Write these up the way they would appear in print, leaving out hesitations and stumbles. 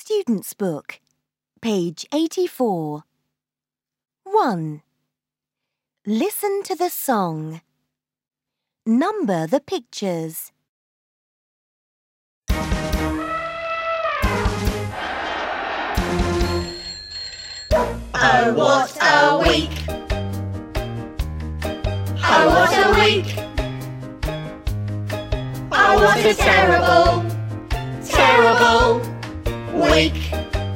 Student's Book, page 84. 1. Listen to the song. Number the pictures. Oh, what a week! Oh, what a week! Oh, what a terrible, terrible week!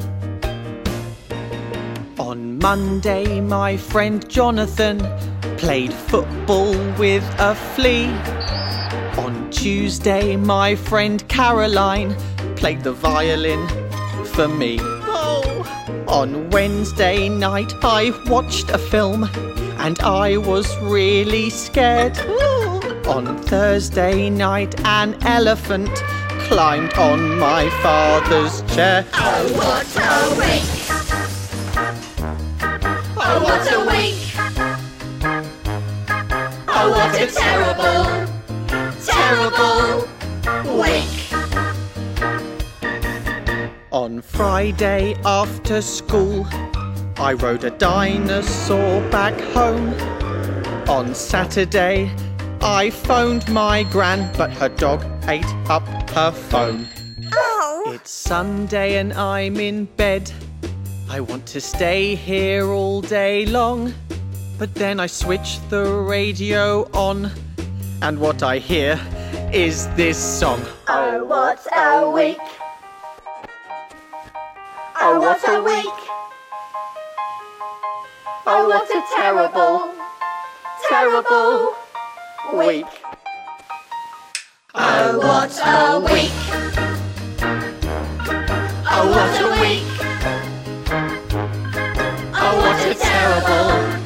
On Monday, my friend Jonathan played football with a flea. On Tuesday, my friend Caroline played the violin for me. On Wednesday night, I watched a film and I was really scared. On Thursday night, an elephant climbed on my father's chair. Oh, what a week! Oh, what a week! Oh, what a terrible, terrible week! On Friday after school, I rode a dinosaur back home. On Saturday, I phoned my gran, but her dog ate up her phone. It's Sunday and I'm in bed. I want to stay here all day long, but then I switch the radio on, and what I hear is this song. Oh, what a week! Oh, what a week! Oh, what a terrible, terrible week! Oh, what a week! Oh, what a week! Oh, what a terrible,